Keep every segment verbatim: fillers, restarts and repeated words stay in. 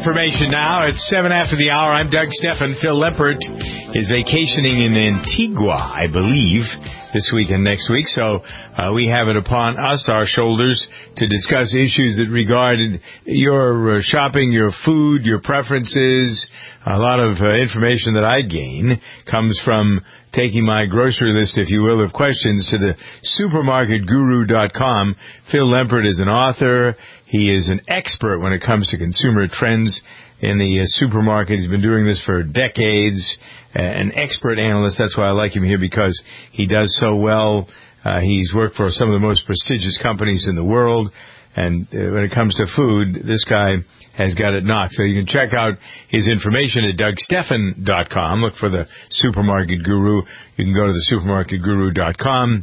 information now. It's seven after the hour. I'm Doug Stephan. Phil Lempert is vacationing in Antigua, I believe, this week and next week. So uh, we have it upon us, our shoulders, to discuss issues that regard your uh, shopping, your food, your preferences. A lot of uh, information that I gain comes from taking my grocery list, if you will, of questions to the supermarket guru dot com. Phil Lempert is an author. He is an expert when it comes to consumer trends in the uh, supermarket. He's been doing this for decades. Uh, an expert analyst. That's why I like him here, because he does so well. Uh, he's worked for some of the most prestigious companies in the world. And uh, when it comes to food, this guy has got it knocked. So you can check out his information at Doug Stephan dot com. Look for the Supermarket Guru. You can go to the supermarket guru dot com.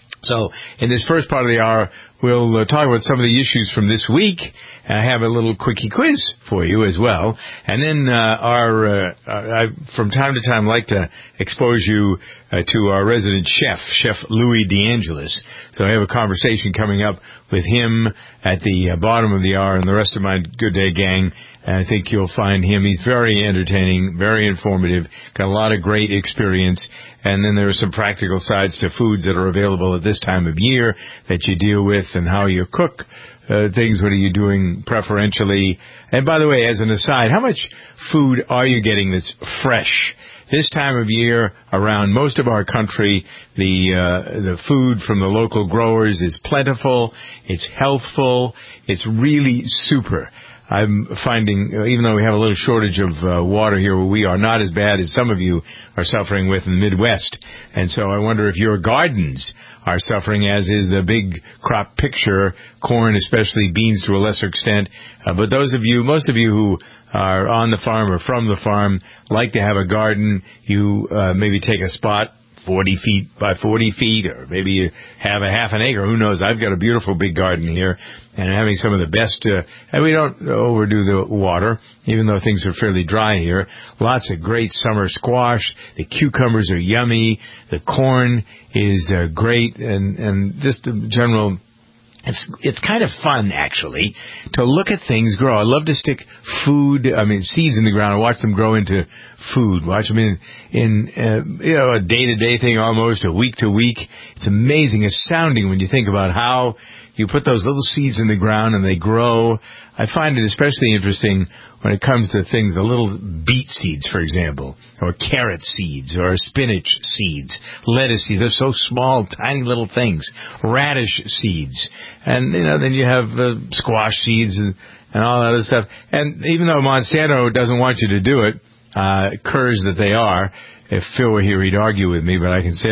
So in this first part of the hour, we'll uh, talk about some of the issues from this week. I have a little quickie quiz for you as well. And then uh, our, uh, I, from time to time, like to expose you uh, to our resident chef, Chef Louis DeAngelis. So I have a conversation coming up with him at the uh, bottom of the hour, and the rest of my Good Day gang. And I think you'll find him. He's very entertaining, very informative, got a lot of great experience. And then there are some practical sides to foods that are available at this time of year that you deal with, and how you cook uh, things. What are you doing preferentially? And by the way, as an aside, how much food are you getting that's fresh? This time of year, around most of our country, the uh, the food from the local growers is plentiful, it's healthful, it's really super. I'm finding, even though we have a little shortage of uh, water here where we are, not as bad as some of you are suffering with in the Midwest. And so I wonder if your gardens are suffering, as is the big crop picture, corn, especially beans to a lesser extent. Uh, but those of you, most of you who are on the farm or from the farm, like to have a garden. You uh, maybe take a spot forty feet by forty feet, or maybe you have a half an acre. Who knows? I've got a beautiful big garden here, and having some of the best, uh, and we don't overdo the water, even though things are fairly dry here. Lots of great summer squash. The cucumbers are yummy. The corn is uh, great, and, and just the general. It's it's kind of fun, actually, to look at things grow. I love to stick food, I mean, seeds in the ground and watch them grow into food. Watch them in, in uh, you know, a day-to-day thing almost, a week-to-week. It's amazing, astounding when you think about how you put those little seeds in the ground and they grow. I find it especially interesting when it comes to things, the little beet seeds, for example, or carrot seeds, or spinach seeds, lettuce seeds. They're so small, tiny little things. Radish seeds. And, you know, then you have the squash seeds and, and all that other stuff. And even though Monsanto doesn't want you to do it, uh, curs that they are, if Phil were here, he'd argue with me, but I can say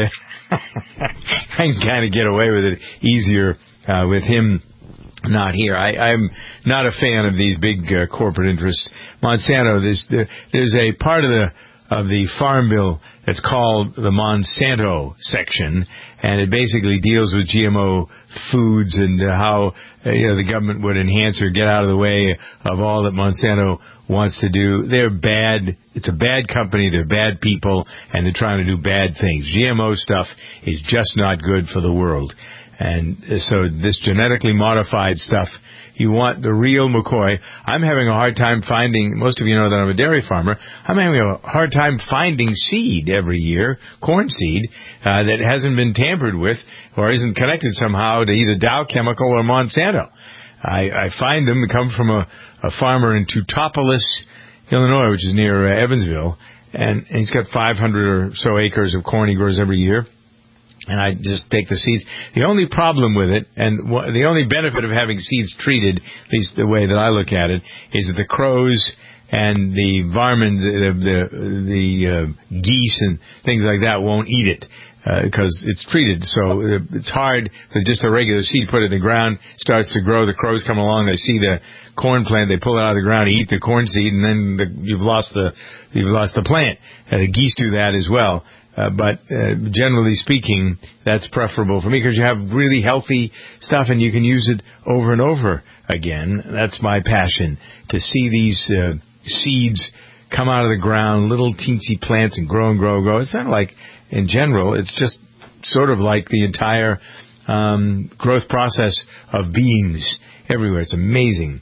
I can kind of get away with it easier uh, with him not here. I, I'm not a fan of these big uh, corporate interests. Monsanto, there's, there's a part of the of the Farm Bill that's called the Monsanto section, and it basically deals with G M O foods and uh, how uh, you know, the government would enhance or get out of the way of all that Monsanto wants to do. They're bad. It's a bad company. They're bad people, and they're trying to do bad things. G M O stuff is just not good for the world. And so this genetically modified stuff, you want the real McCoy. I'm having a hard time finding, most of you know that I'm a dairy farmer, I'm having a hard time finding seed every year, corn seed, uh, that hasn't been tampered with or isn't connected somehow to either Dow Chemical or Monsanto. I, I find them come from a, a farmer in Teutopolis, Illinois, which is near uh, Evansville, and, and he's got five hundred or so acres of corn he grows every year. And I just take the seeds. The only problem with it, and w- the only benefit of having seeds treated, at least the way that I look at it, is that the crows and the varmint, the the, the uh, geese and things like that won't eat it because uh, it's treated. So it's hard with just a regular seed. Put it in the ground, starts to grow. The crows come along, they see the corn plant, they pull it out of the ground, eat the corn seed, and then the, you've lost the you've lost the plant. Uh, the geese do that as well. Uh, but uh, generally speaking, that's preferable for me because you have really healthy stuff and you can use it over and over again. That's my passion, to see these uh, seeds come out of the ground, little teensy plants, and grow and grow and grow. It's not like, in general, it's just sort of like the entire um, growth process of beans everywhere. It's amazing.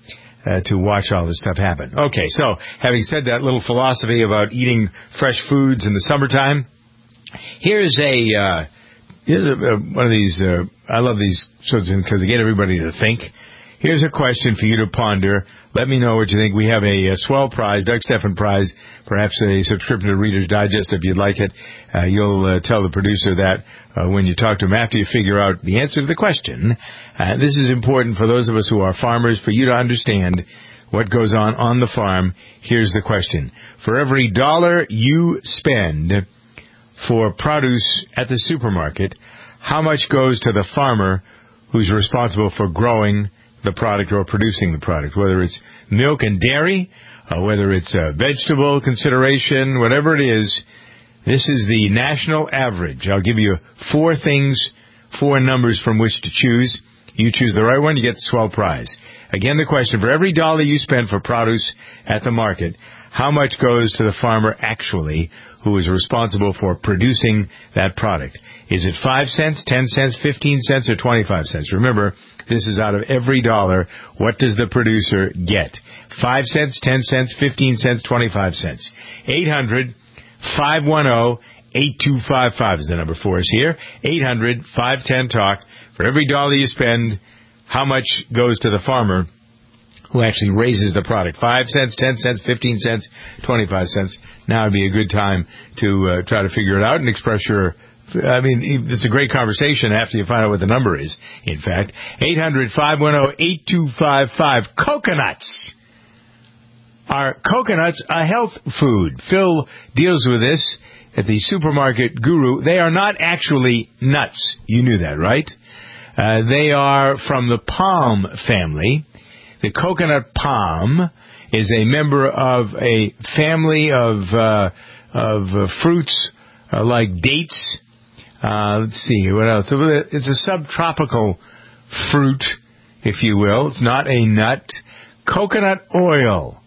uh, to watch all this stuff happen. Okay, so having said that little philosophy about eating fresh foods in the summertime, here's a uh, here's a, uh, one of these. Uh, I love these sorts of things because they get everybody to think. Here's a question for you to ponder. Let me know what you think. We have a, a swell prize, Doug Stephan prize, perhaps a subscription to Reader's Digest if you'd like it. Uh, you'll uh, tell the producer that uh, when you talk to him after you figure out the answer to the question. Uh, this is important for those of us who are farmers, for you to understand what goes on on the farm. Here's the question. For every dollar you spend for produce at the supermarket, how much goes to the farmer who's responsible for growing the product or producing the product, whether it's milk and dairy, uh, whether it's a vegetable consideration, whatever it is? This is the national average. I'll give you four things, four numbers from which to choose. You choose the right one, you get the swell prize. Again, the question, for every dollar you spend for produce at the market, how much goes to the farmer actually who is responsible for producing that product? Is it five cents, ten cents, fifteen cents, or twenty-five cents? Remember, this is out of every dollar. What does the producer get? Five cents, ten cents, fifteen cents, twenty-five cents. eight hundred, five one zero, eight two five five is the number for us here. eight hundred, five one zero, talk. For every dollar you spend, how much goes to the farmer who actually raises the product? Five cents, ten cents, fifteen cents, twenty-five cents. Now would be a good time to uh, try to figure it out and express your... I mean, it's a great conversation after you find out what the number is, in fact. eight hundred, five one zero, eight two five five. Coconuts. Are coconuts a health food? Phil deals with this at the Supermarket Guru. They are not actually nuts. You knew that, right? Uh, they are from the palm family. The coconut palm is a member of a family of uh, of uh, fruits uh, like dates. Uh, let's see, what else? It's a subtropical fruit, if you will. It's not a nut. Coconut oil.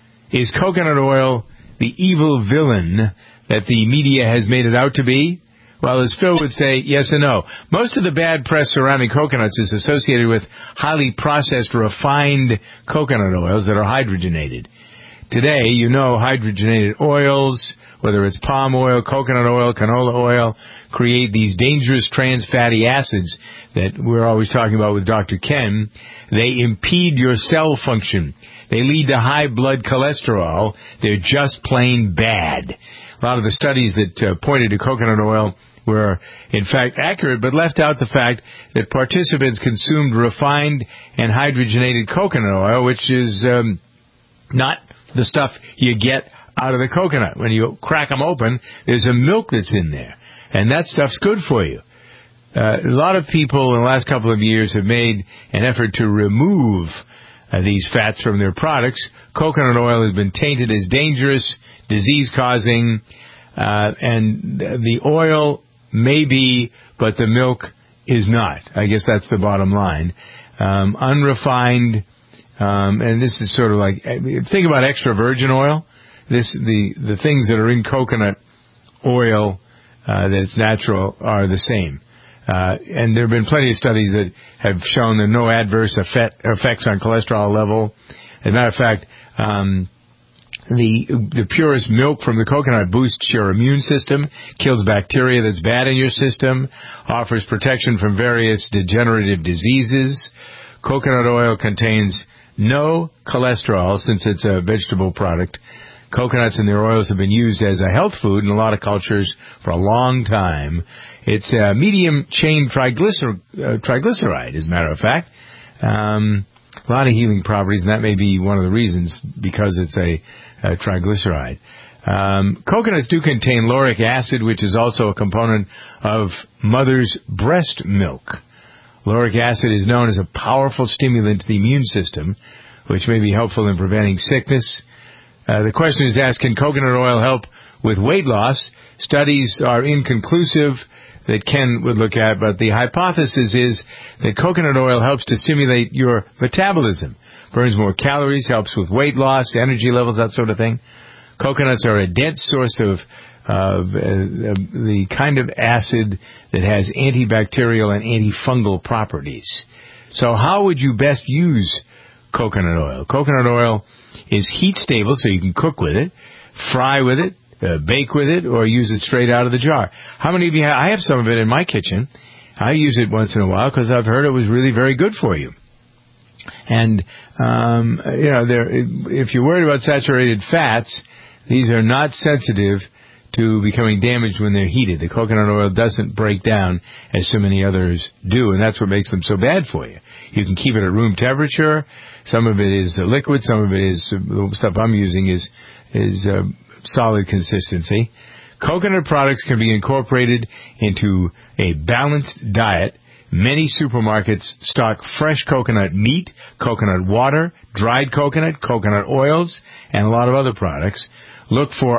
Is coconut oil the evil villain that the media has made it out to be? Well, as Phil would say, yes and no. Most of the bad press surrounding coconuts is associated with highly processed, refined coconut oils that are hydrogenated. Today, you know, hydrogenated oils, whether it's palm oil, coconut oil, canola oil, create these dangerous trans fatty acids that we're always talking about with Doctor Ken. They impede your cell function. They lead to high blood cholesterol. They're just plain bad. A lot of the studies that uh, pointed to coconut oil were, in fact, accurate, but left out the fact that participants consumed refined and hydrogenated coconut oil, which is um, not the stuff you get out of the coconut. When you crack them open, there's a milk that's in there, and that stuff's good for you. Uh, a lot of people in the last couple of years have made an effort to remove uh, these fats from their products. Coconut oil has been tainted as dangerous, disease-causing, uh, and the oil may be, but the milk is not. I guess that's the bottom line. Um, unrefined, um, and this is sort of like, think about extra virgin oil. This the the things that are in coconut oil uh, that's natural are the same. Uh, and there have been plenty of studies that have shown that no adverse effect, effects on cholesterol level. As a matter of fact, um, the the purest milk from the coconut boosts your immune system, kills bacteria that's bad in your system, offers protection from various degenerative diseases. Coconut oil contains no cholesterol since it's a vegetable product. Coconuts and their oils have been used as a health food in a lot of cultures for a long time. It's a medium-chain triglycer- uh, triglyceride, as a matter of fact. Um, a lot of healing properties, and that may be one of the reasons, because it's a, a triglyceride. Um, coconuts do contain lauric acid, which is also a component of mother's breast milk. Lauric acid is known as a powerful stimulant to the immune system, which may be helpful in preventing sickness. Uh, the question is asked, can coconut oil help with weight loss? Studies are inconclusive that Ken would look at, but the hypothesis is that coconut oil helps to stimulate your metabolism, burns more calories, helps with weight loss, energy levels, that sort of thing. Coconuts are a dense source of, of uh, the kind of acid that has antibacterial and antifungal properties. So how would you best use coconut oil. Coconut oil is heat stable, so you can cook with it, fry with it, uh, bake with it, or use it straight out of the jar. How many of you have? I have some of it in my kitchen. I use it once in a while because I've heard it was really very good for you. And, um, you know, there, if you're worried about saturated fats, these are not sensitive to becoming damaged when they're heated. The coconut oil doesn't break down as so many others do, and that's what makes them so bad for you. You can keep it at room temperature. Some of it is liquid. Some of it is, the stuff I'm using is, is uh, solid consistency. Coconut products can be incorporated into a balanced diet. Many supermarkets stock fresh coconut meat, coconut water, dried coconut, coconut oils, and a lot of other products. Look for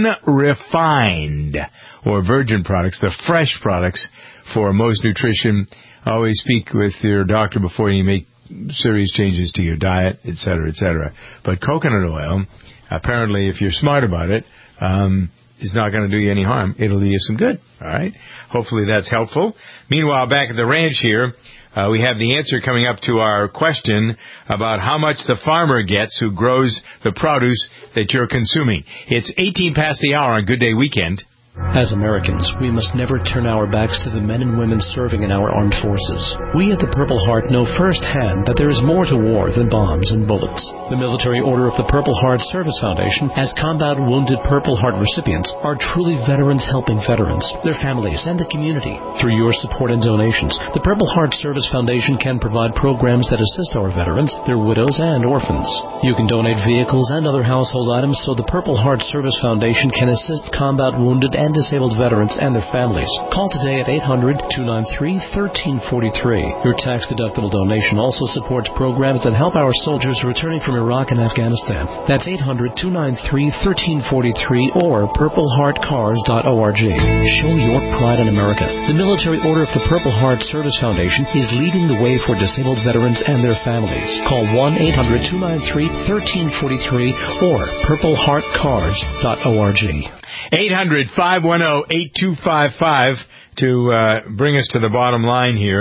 unrefined or virgin products, the fresh products for most nutrition. Always speak with your doctor before you make serious changes to your diet, et cetera, et cetera. But coconut oil, apparently, if you're smart about it, um, is not going to do you any harm. It'll do you some good. All right? Hopefully that's helpful. Meanwhile, back at the ranch here, uh, we have the answer coming up to our question about how much the farmer gets who grows the produce that you're consuming. It's eighteen past the hour on Good Day Weekend. As Americans, we must never turn our backs to the men and women serving in our armed forces. We at the Purple Heart know firsthand that there is more to war than bombs and bullets. The Military Order of the Purple Heart Service Foundation, as combat wounded Purple Heart recipients, are truly veterans helping veterans, their families, and the community. Through your support and donations, the Purple Heart Service Foundation can provide programs that assist our veterans, their widows, and orphans. You can donate vehicles and other household items so the Purple Heart Service Foundation can assist combat wounded and disabled veterans and their families. Call today at eight hundred, two nine three, one three four three. Your tax-deductible donation also supports programs that help our soldiers returning from Iraq and Afghanistan. That's eight hundred, two nine three, one three four three or purple heart cars dot org. Show your pride in America. The Military Order of the Purple Heart Service Foundation is leading the way for disabled veterans and their families. Call one eight hundred, two nine three, one three four three or purple heart cars dot org. eight hundred, five one zero, eight two five five to uh, bring us to the bottom line here.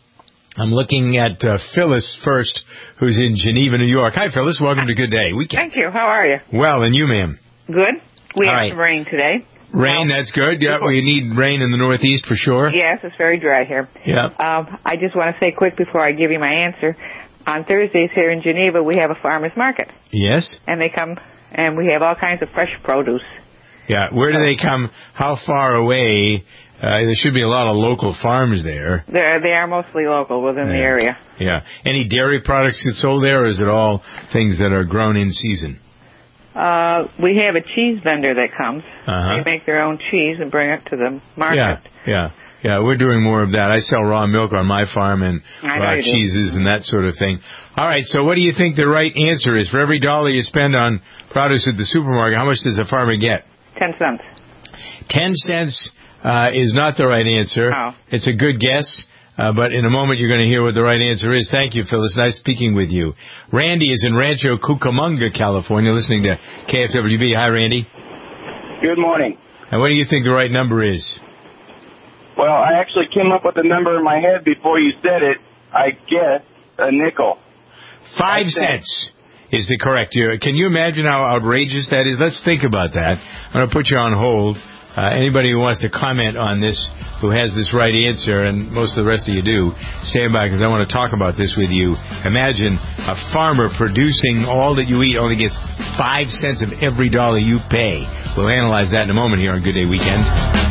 I'm looking at uh, Phyllis first, who's in Geneva, New York. Hi, Phyllis. Welcome to Good Day Weekend. Thank you. How are you? Well, and you, ma'am? Good. We All have right. some rain today. Rain, well, that's good. Yeah, we need rain in the Northeast for sure. Yes, it's very dry here. Yeah. Um, I just want to say quick before I give you my answer. On Thursdays here in Geneva, we have a farmer's market. Yes. And they come, and we have all kinds of fresh produce. Yeah, where do they come? How far away? Uh, there should be a lot of local farms there. They're, they are mostly local within yeah. the area. Yeah. Any dairy products get sold there, or is it all things that are grown in season? Uh, we have a cheese vendor that comes. Uh-huh. They make their own cheese and bring it to the market. Yeah, yeah. Yeah, we're doing more of that. I sell raw milk on my farm and raw cheeses and that sort of thing. All right, so what do you think the right answer is? For every dollar you spend on produce at the supermarket, how much does a farmer get? Ten cents. Ten cents uh, is not the right answer. Oh. It's a good guess, uh, but in a moment you're going to hear what the right answer is. Thank you, Phyllis. Nice speaking with you. Randy is in Rancho Cucamonga, California, listening to K F W B. Hi, Randy. Good morning. And what do you think the right number is? Well, I actually came up with a number in my head before you said it. I guess a nickel. Five cents is the correct year. Can you imagine how outrageous that is? Let's think about that. I'm going to put you on hold. Uh, anybody who wants to comment on this, who has this right answer, and most of the rest of you do, stand by because I want to talk about this with you. Imagine a farmer producing all that you eat only gets five cents of every dollar you pay. We'll analyze that in a moment here on Good Day Weekend.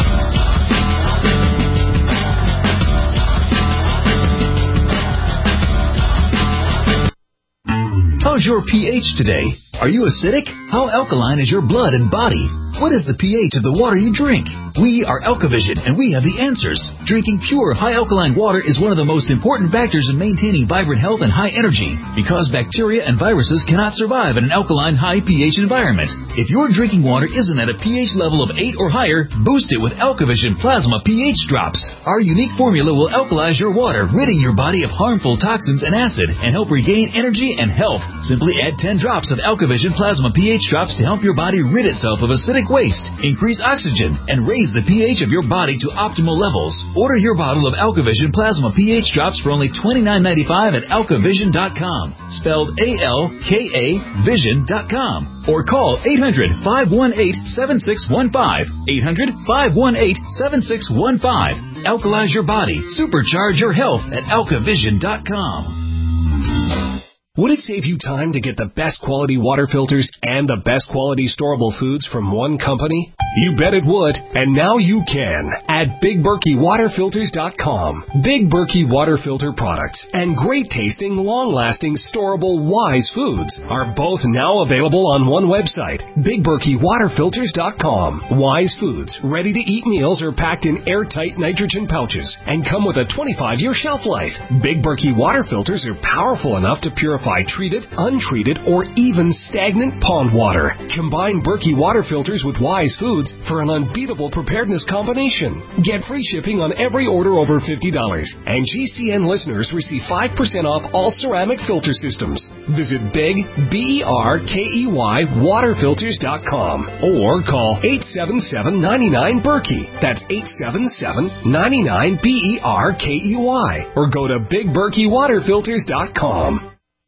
How's your pH today? Are you acidic? How alkaline is your blood and body? What is the pH of the water you drink? We are Alkavision, and we have the answers. Drinking pure, high-alkaline water is one of the most important factors in maintaining vibrant health and high energy, because bacteria and viruses cannot survive in an alkaline, high pH environment. If your drinking water isn't at a pH level of eight or higher, boost it with Alkavision Plasma pH Drops. Our unique formula will alkalize your water, ridding your body of harmful toxins and acid, and help regain energy and health. Simply add ten drops of Alkavision Plasma pH Drops to help your body rid itself of acidic waste, increase oxygen, and raise the pH of your body to optimal levels. Order your bottle of AlkaVision Plasma pH drops for only twenty-nine ninety-five at alka vision dot com, spelled A L K A vision dot com, or call eight hundred, five one eight, seven six one five, eight hundred, five one eight, seven six one five. Alkalize your body, supercharge your health at alka vision dot com. Would it save you time to get the best quality water filters and the best quality storable foods from one company? You bet it would, and now you can at Big Berkey Water Filters dot com. Big Berkey Water Filter products and great tasting, long-lasting, storable Wise foods are both now available on one website, Big Berkey Water Filters dot com. Wise foods, ready-to-eat meals are packed in airtight nitrogen pouches and come with a twenty-five year shelf life. Big Berkey Water Filters are powerful enough to purify treated, untreated, or even stagnant pond water. Combine Berkey Water Filters with Wise foods for an unbeatable preparedness combination. Get free shipping on every order over fifty dollars. And G C N listeners receive five percent off all ceramic filter systems. Visit Big, B E R K E Y, Water Filters dot com or call eight seven seven, nine nine, Berkey. That's eight seven seven, nine nine, B E R K E Y. Or go to Big Berkey Water Filters dot com.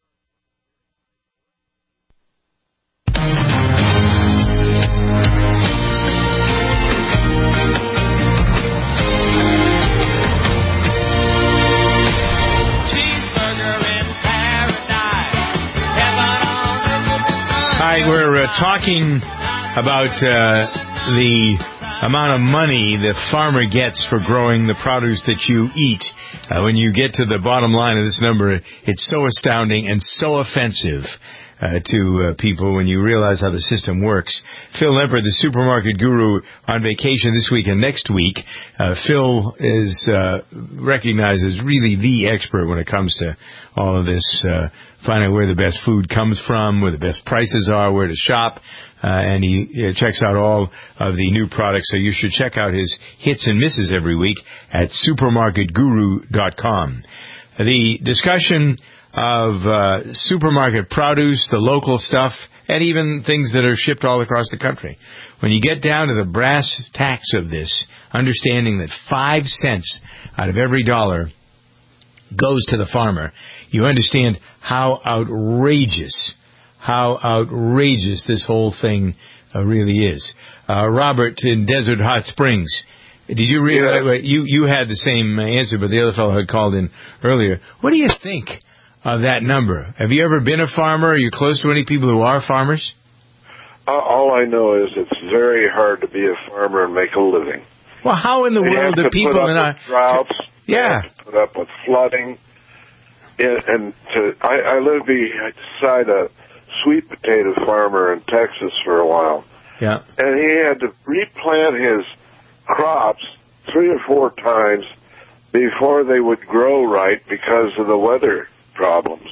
Hi, we're uh, talking about uh, the amount of money the farmer gets for growing the produce that you eat. Uh, when you get to the bottom line of this number, it's so astounding and so offensive uh, to uh, people when you realize how the system works. Phil Lempert, the supermarket guru, on vacation this week and next week. Uh, Phil is uh, recognized as really the expert when it comes to all of this, uh, finding out where the best food comes from, where the best prices are, where to shop, uh, and he uh, checks out all of the new products. So you should check out his hits and misses every week at supermarket guru dot com. The discussion of uh, supermarket produce, the local stuff, and even things that are shipped all across the country. When you get down to the brass tacks of this, understanding that five cents out of every dollar goes to the farmer, you understand how outrageous, how outrageous this whole thing uh, really is. Uh, Robert in Desert Hot Springs, did you realize, you, you had the same answer, but the other fellow had called in earlier. What do you think of that number? Have you ever been a farmer? Are you close to any people who are farmers? Uh, all I know is it's very hard to be a farmer and make a living. Well, how in the they world do people put up in our with droughts? Yeah, they have to put up with flooding. And, and to, I, I lived beside a sweet potato farmer in Texas for a while. Yeah, and he had to replant his crops three or four times before they would grow right because of the weather problems.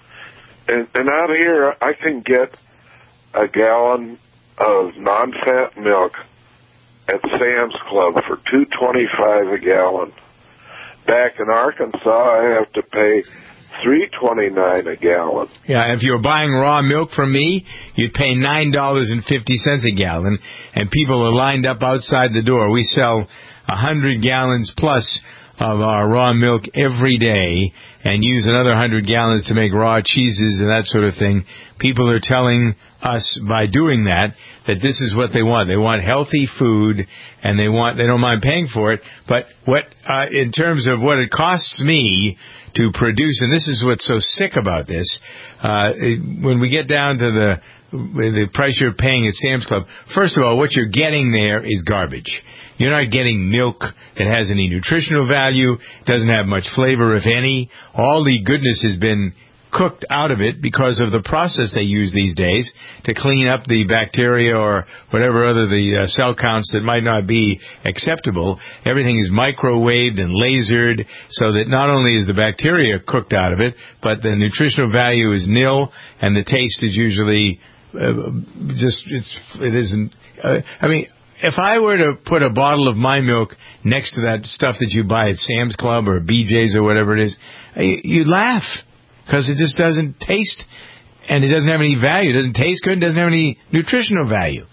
And, and out here, I can get a gallon of non-fat milk at Sam's Club for two twenty-five a gallon. Back in Arkansas, I have to pay three twenty-nine a gallon. Yeah, if you were buying raw milk from me, you'd pay nine dollars and fifty cents a gallon, and people are lined up outside the door. We sell a hundred gallons plus of our raw milk every day, and use another hundred gallons to make raw cheeses and that sort of thing. People are telling us by doing that that this is what they want. They want healthy food, and they want they don't mind paying for it. But what uh, in terms of what it costs me to produce, and this is what's so sick about this, uh, when we get down to the the price you're paying at Sam's Club, first of all, what you're getting there is garbage. You're not getting milk that has any nutritional value, doesn't have much flavor, if any. All the goodness has been cooked out of it because of the process they use these days to clean up the bacteria or whatever other the uh, cell counts that might not be acceptable. Everything is microwaved and lasered so that not only is the bacteria cooked out of it, but the nutritional value is nil, and the taste is usually uh, just, it's, it isn't, uh, I mean, if I were to put a bottle of my milk next to that stuff that you buy at Sam's Club or B J's or whatever it is, you'd laugh because it just doesn't taste, and it doesn't have any value. It doesn't taste good. It doesn't have any nutritional value.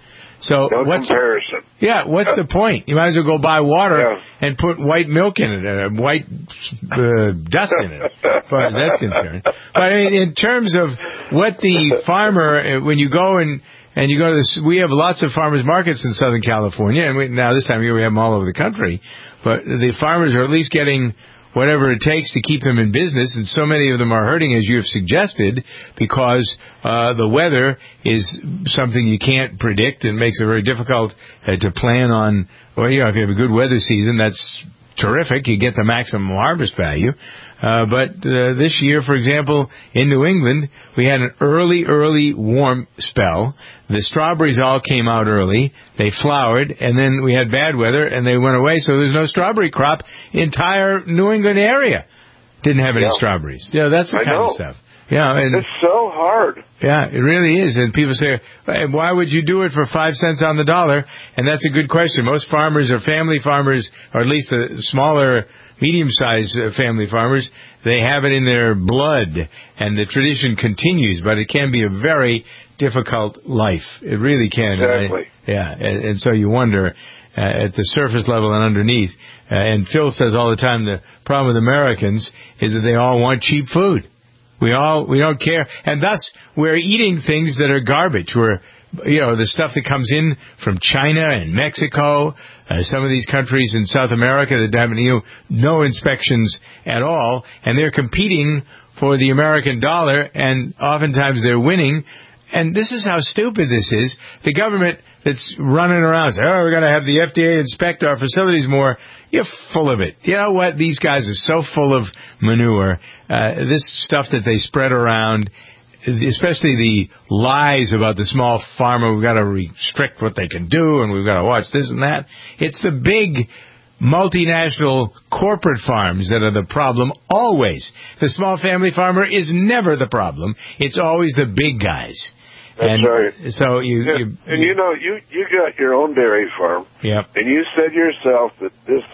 So no what's comparison. Yeah, what's Uh, the point? You might as well go buy water yeah. and put white milk in it, uh, white uh, dust in it, as far as that's concerned. But in, in terms of what the farmer, uh, when you go and and you go to this, we have lots of farmers markets in Southern California, and we, now this time of year we have them all over the country. But the farmers are at least getting whatever it takes to keep them in business, and so many of them are hurting, as you have suggested, because uh, the weather is something you can't predict and makes it very difficult uh, to plan on. Well, you know, if you have a good weather season, that's terrific. You get the maximum harvest value. Uh, but uh, this year, for example, in New England, we had an early, early warm spell. The strawberries all came out early. They flowered, and then we had bad weather, and they went away, so there's no strawberry crop. The entire New England area didn't have any Yeah. strawberries. Yeah, that's the I kind know. of stuff. Yeah, and It's so hard. yeah, it really is. And people say, why would you do it for five cents on the dollar? And that's a good question. Most farmers are family farmers, or at least the smaller, medium-sized family farmers. They have it in their blood, and the tradition continues, but it can be a very difficult life. It really can. Exactly. I, yeah, and, and so you wonder uh, at the surface level and underneath. Uh, and Phil says all the time the problem with Americans is that they all want cheap food. We all, we don't care. And thus, we're eating things that are garbage. We're, you know, the stuff that comes in from China and Mexico, uh, some of these countries in South America that have, you know, no inspections at all, and they're competing for the American dollar, and oftentimes they're winning. And this is how stupid this is. The government that's running around saying, oh, we're going to have the F D A inspect our facilities more. You're full of it. You know what? These guys are so full of manure. Uh, this stuff that they spread around, especially the lies about the small farmer, we've got to restrict what they can do, and we've got to watch this and that. It's the big multinational corporate farms that are the problem always. The small family farmer is never the problem. It's always the big guys. That's and right. So you, Yeah. you, and you know, you you got your own dairy farm. Yep. And you said yourself that this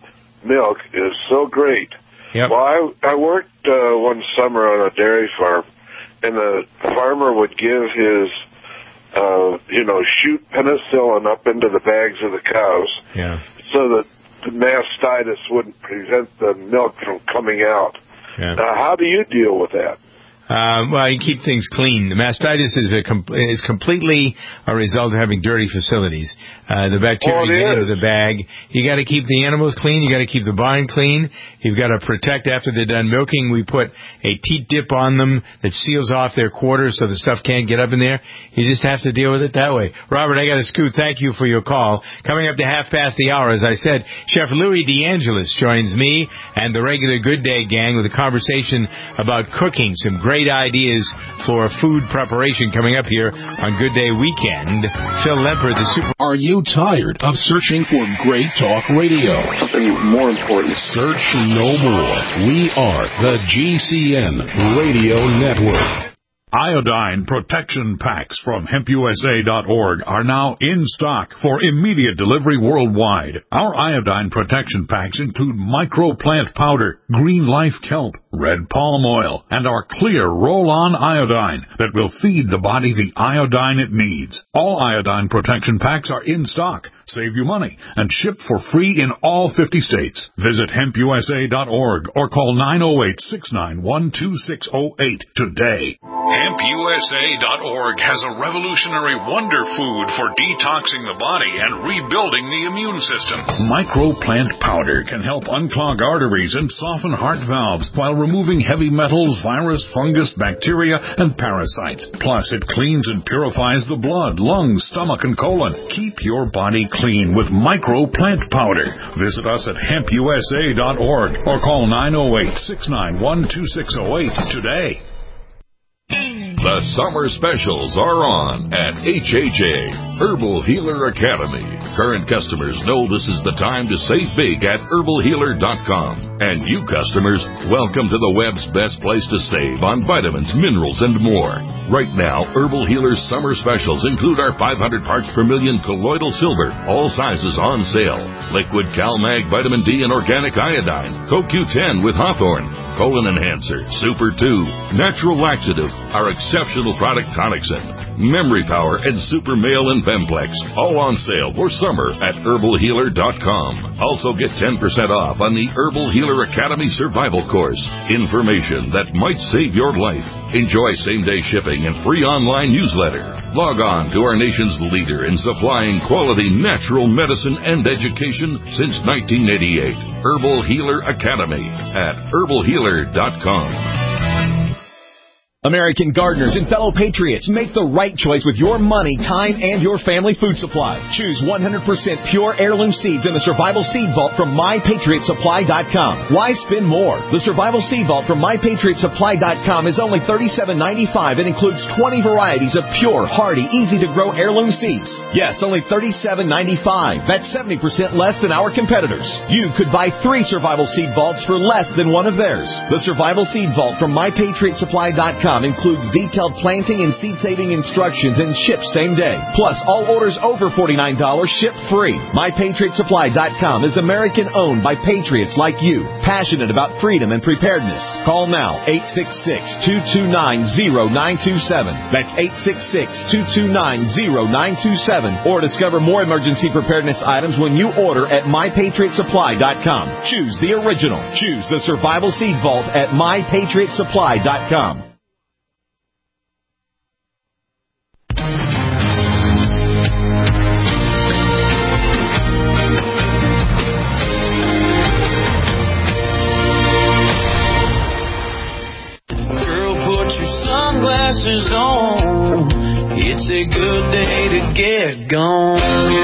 milk is so great. Yep. Well, I I worked uh, one summer on a dairy farm, and the farmer would give his, uh, you know, shoot penicillin up into the bags of the cows, Yeah. so that the mastitis wouldn't prevent the milk from coming out. Yeah. Now, how do you deal with that? Uh, well, you keep things clean. The mastitis is a com- is completely a result of having dirty facilities. Uh, the bacteria Oh, it get into is. the bag. You got to keep the animals clean. You got to keep the barn clean. You've got to protect after they're done milking. We put a teat dip on them that seals off their quarters so the stuff can't get up in there. You just have to deal with it that way. Robert, I got to scoot. Thank you for your call. Coming up to half past the hour, as I said, Chef Louis DeAngelis joins me and the regular Good Day gang with a conversation about cooking. Some great Great ideas for food preparation coming up here on Good Day Weekend. Phil Lempert, the super... Are you tired of searching for great talk radio? Something more important. Search no more. We are the G C N Radio Network. Iodine protection packs from hemp U S A dot org are now in stock for immediate delivery worldwide. Our iodine protection packs include microplant powder, green life kelp, red palm oil, and our clear roll-on iodine that will feed the body the iodine it needs. All iodine protection packs are in stock, save you money, and ship for free in all fifty states. Visit hemp U S A dot org or call nine oh eight, six nine one, two six oh eight today. hemp U S A dot org has a revolutionary wonder food for detoxing the body and rebuilding the immune system. Microplant powder can help unclog arteries and soften heart valves while removing heavy metals, virus, fungus, bacteria, and parasites. Plus, it cleans and purifies the blood, lungs, stomach, and colon. Keep your body clean with Microplant powder. Visit us at hemp U S A dot org or call nine oh eight, six nine one, two six oh eight today. The summer specials are on at H H A, Herbal Healer Academy. Current customers know this is the time to save big at herbal healer dot com. And you customers, welcome to the web's best place to save on vitamins, minerals, and more. Right now, Herbal Healer's summer specials include our five hundred parts per million colloidal silver, all sizes on sale. Liquid CalMag Vitamin D and Organic Iodine, Co Q ten with Hawthorne, Colon Enhancer, Super two, Natural Laxative, our exceptional product Tonic Sip, Memory Power, and Super Male and Bemplex. All on sale for summer at herbal healer dot com. Also get ten percent off on the Herbal Healer Academy Survival Course. Information that might save your life. Enjoy same-day shipping and free online newsletter. Log on to our nation's leader in supplying quality natural medicine and education since nineteen eighty-eight. Herbal Healer Academy at herbal healer dot com. American gardeners and fellow patriots, make the right choice with your money, time, and your family food supply. Choose one hundred percent pure heirloom seeds in the Survival Seed Vault from my patriot supply dot com. Why spend more? The Survival Seed Vault from my patriot supply dot com is only thirty-seven ninety-five and includes twenty varieties of pure, hardy, easy-to-grow heirloom seeds. Yes, only thirty-seven ninety-five. That's seventy percent less than our competitors. You could buy three Survival Seed Vaults for less than one of theirs. The Survival Seed Vault from my patriot supply dot com includes detailed planting and seed-saving instructions and ships same day. Plus, all orders over forty-nine dollars ship free. my patriot supply dot com is American-owned by patriots like you, passionate about freedom and preparedness. Call now, eight six six, two two nine, zero nine two seven. That's eight six six, two two nine, zero nine two seven. Or discover more emergency preparedness items when you order at my patriot supply dot com. Choose the original. Choose the Survival Seed Vault at my patriot supply dot com. Sunglasses on, it's a good day to get gone.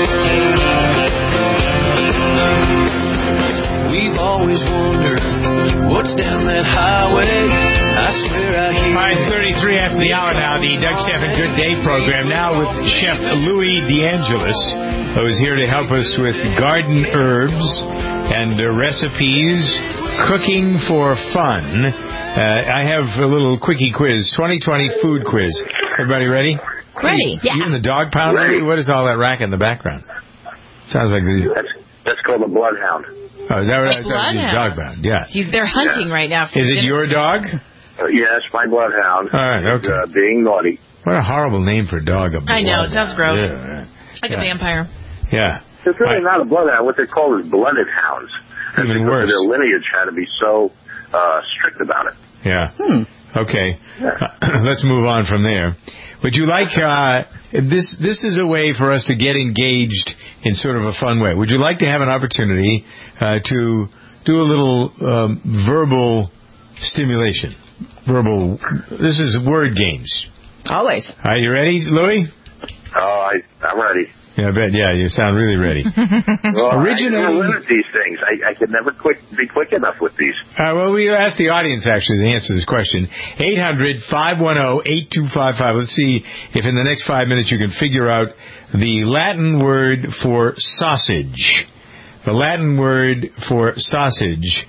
We've always wondered what's down that highway. I swear I hear. All right, it's thirty-three after the hour now. The Doug Stephan Good Day program now with Chef Louis DeAngelis, who is here to help us with garden herbs and uh, recipes, cooking for fun. Uh, I have a little quickie quiz, twenty twenty food quiz. Everybody ready? Ready, yeah. You in the dog pound? Ready. What is all that racket in the background? Sounds like the... That's, that's called a bloodhound. Oh, is that what I thought? Dog pound, yeah. He's, they're hunting yeah. right now. For is it your dog? Uh, yes, my bloodhound. All right, okay. Is, uh, being naughty. What a horrible name for a dog. A I know, it sounds gross. Yeah. Like yeah. a vampire. Yeah. It's really right. not a bloodhound. What they call is blooded hounds. That's Even because worse. Their lineage had to be so uh, strict about it. Yeah. Hmm. Okay. Uh, let's move on from there. Would you like uh, this? This is a way for us to get engaged in sort of a fun way. Would you like to have an opportunity uh, to do a little um, verbal stimulation? Verbal. This is word games. Always. Are you ready, Louis? Oh, I, I'm ready. Yeah, I bet. Yeah, you sound really ready. well, Originally, I limit these things. I, I could never quick, be quick enough with these. Uh, well, we asked the audience, actually, to answer this question. eight hundred, five one zero, eight two five five. Let's see if in the next five minutes you can figure out the Latin word for sausage. The Latin word for sausage.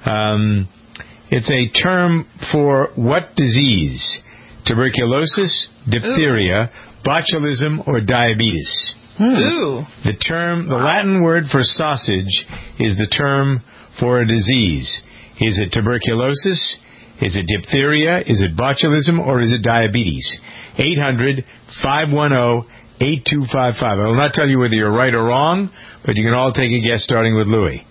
Um, it's a term for what disease? Tuberculosis, diphtheria, Ooh. botulism, or diabetes? Ooh. The term, the Latin word for sausage is the term for a disease. Is it tuberculosis? Is it diphtheria? Is it botulism? Or is it diabetes? eight hundred, five one zero, eight two five five. I will not tell you whether you're right or wrong, but you can all take a guess starting with Louis.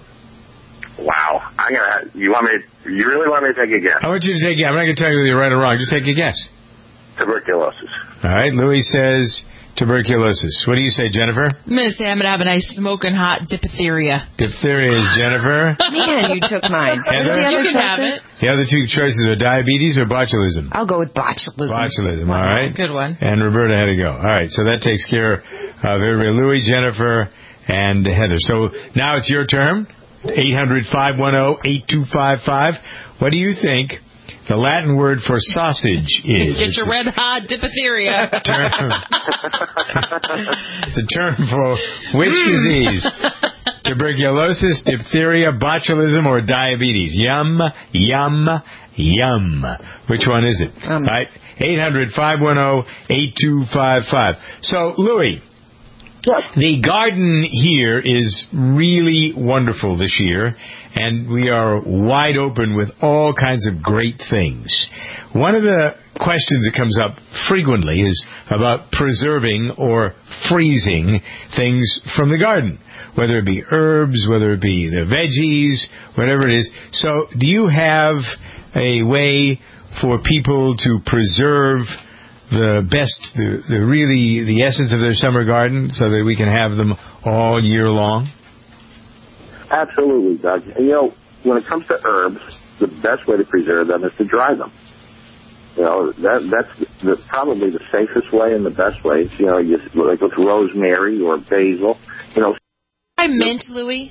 Wow. I'm gonna, you want me to, you really want me to take a guess? I want you to take a guess. I'm not going to tell you whether you're right or wrong. Just take a guess. Tuberculosis. All right. Louis says tuberculosis. What do you say, Jennifer? I'm going to say I'm going to have a nice smoking hot diphtheria. Diphtheria is Jennifer. Man, you took mine. Heather? The other you can choices? have it. The other two choices are diabetes or botulism. I'll go with botulism. Botulism, all right. Good one. And Roberta had to go. All right, so that takes care of everybody. Louis, Jennifer, and Heather. So now it's your turn. eight hundred, five one zero, eight two five five. What do you think the Latin word for sausage is? Get your red hot diphtheria. Term. It's a term for which disease? Tuberculosis, diphtheria, botulism, or diabetes? Yum, yum, yum. Which one is it? Um, right. eight hundred, five one zero, eight two five five. So, Louis, The garden here is really wonderful this year, and we are wide open with all kinds of great things. One of the questions that comes up frequently is about preserving or freezing things from the garden, whether it be herbs, whether it be the veggies, whatever it is. So do you have a way for people to preserve the best, the, the really, the essence of their summer garden so that we can have them all year long? Absolutely, Doug. And, you know, when it comes to herbs, the best way to preserve them is to dry them. You know, that that's the, probably the safest way and the best way. You know, you, like with rosemary or basil, you know. I mint, Louis.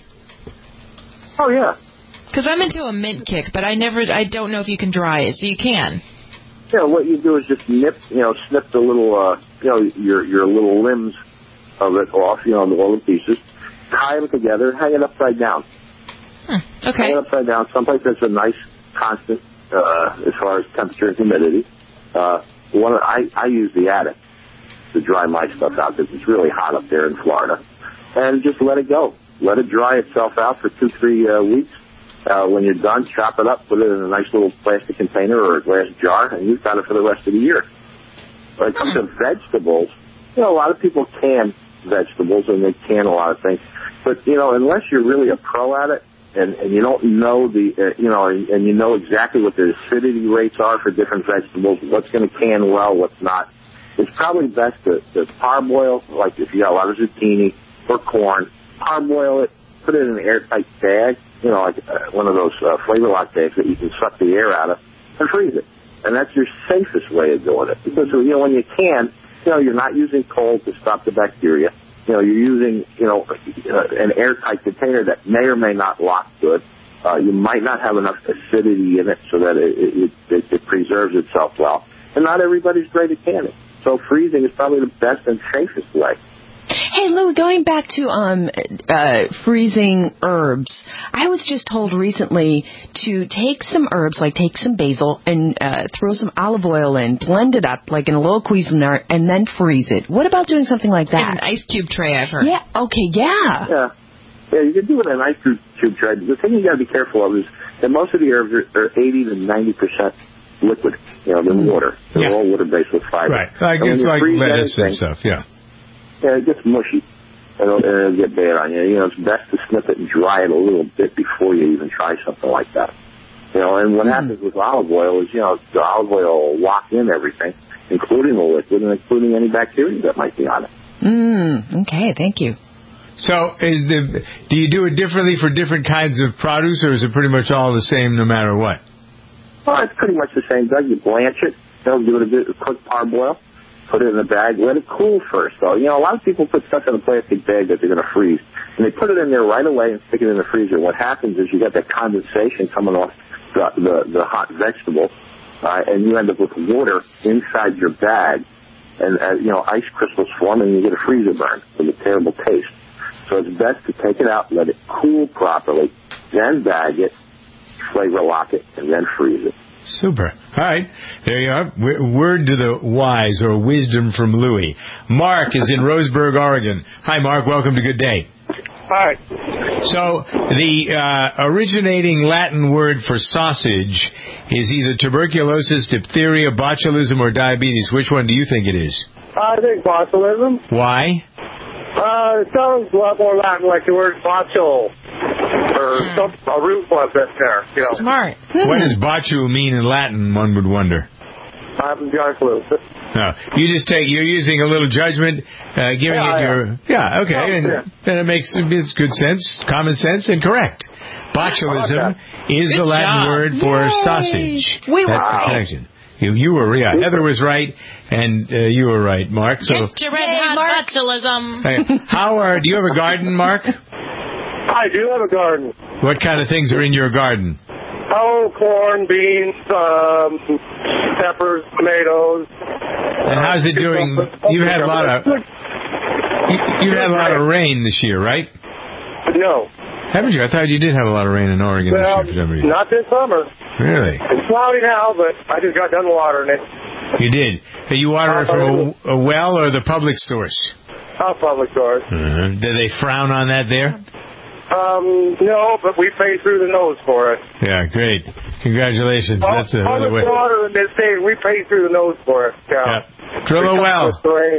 Oh, yeah. Because I'm into a mint kick, but I never, I don't know if you can dry it, so you can. You know, what you do is just nip, you know, snip the little, uh, you know, your your little limbs of it off, you know, all the pieces, tie them together, hang it upside down. Hmm, okay. Hang it upside down, someplace that's a nice constant uh, as far as temperature and humidity. Uh, one, of, I, I use the attic to dry my stuff out because it's really hot up there in Florida. And just let it go. Let it dry itself out for two, three uh, weeks. Uh, when you're done, chop it up, put it in a nice little plastic container or a glass jar, and you've got it for the rest of the year. When it comes to vegetables, you know, a lot of people can vegetables, and they can a lot of things. But, you know, unless you're really a pro at it, and, and you don't know the, uh, you know, and, and you know exactly what the acidity rates are for different vegetables, what's going to can well, what's not, it's probably best to, to parboil, like if you got a lot of zucchini or corn, parboil it, put it in an airtight bag, you know, like uh, one of those uh, flavor lock bags that you can suck the air out of, and freeze it. And that's your safest way of doing it. Because, you know, when you can, you know, you're not using cold to stop the bacteria. You know, you're using, you know, uh, an airtight container that may or may not lock good. Uh, you might not have enough acidity in it so that it, it, it, it preserves itself well. And not everybody's great at canning. So freezing is probably the best and safest way. Hey, Lou, going back to um, uh, freezing herbs, I was just told recently to take some herbs, like take some basil and uh, throw some olive oil in, blend it up like in a little Cuisinart, and then freeze it. What about doing something like that? In an ice cube tray, I've heard. Yeah, okay, yeah. Yeah, yeah, you can do it in an ice cube tray. The thing you got to be careful of is that most of the herbs are, are eighty to ninety percent liquid, you know, they're mm. water. They're yeah. all water-based with fiber. Right, like, it's like lettuce anything, and stuff, yeah. Yeah, it gets mushy, and it'll, and it'll get bad on you. You know, it's best to snip it and dry it a little bit before you even try something like that. You know, and what mm. happens with olive oil is, you know, the olive oil will lock in everything, including the liquid and including any bacteria that might be on it. Mm, okay, thank you. So, is the do you do it differently for different kinds of produce, or is it pretty much all the same no matter what? Well, it's pretty much the same, Doug. You blanch it, you know, give it a bit of quick parboil. Put it in a bag, let it cool first, though. You know, a lot of people put stuff in a plastic bag that they're going to freeze, and they put it in there right away and stick it in the freezer. What happens is you get that condensation coming off the the, the hot vegetable, uh, and you end up with water inside your bag, and, uh, you know, ice crystals form, and you get a freezer burn with a terrible taste. So it's best to take it out, let it cool properly, then bag it, flavor lock it, and then freeze it. Super. All right. There you are. Word to the wise, or wisdom from Louis. Mark is in Roseburg, Oregon. Hi, Mark. Welcome to Good Day. Hi. So the uh, originating Latin word for sausage is either tuberculosis, diphtheria, botulism, or diabetes. Which one do you think it is? I think botulism. Why? Uh, it sounds a lot more Latin, like the word botul, or some, a root like that there. You know. Smart. What does botul mean in Latin, one would wonder? I haven't got a clue. No, you just take, you're using a little judgment, uh, giving yeah, it yeah. your, yeah, okay, oh, and yeah. then it makes, it's good sense, common sense, and correct. Botulism okay. is good the Latin job. word for Yay. sausage. We That's wow. the connection. You, you were right. Heather was right, and uh, you were right, Mark. So, Get your red hot botulism. Hey, how are? Do you have a garden, Mark? I do have a garden. What kind of things are in your garden? Oh, corn, beans, um, peppers, tomatoes. And how's it doing? You've had a lot of you, you've had a lot of rain this year, right? No. Haven't you? I thought you did have a lot of rain in Oregon well, this year for some reason. Not this summer. Really? It's cloudy now, but I just got done watering it. You did. Hey, you water it from a, a well or the public source? Uh, public source. Uh-huh. Do they frown on that there? Um, no, but we pay through the nose for it. Yeah, great. Congratulations. All, That's a all the way. water in this state, we pay through the nose for it. Yeah. Yep. Drill a well.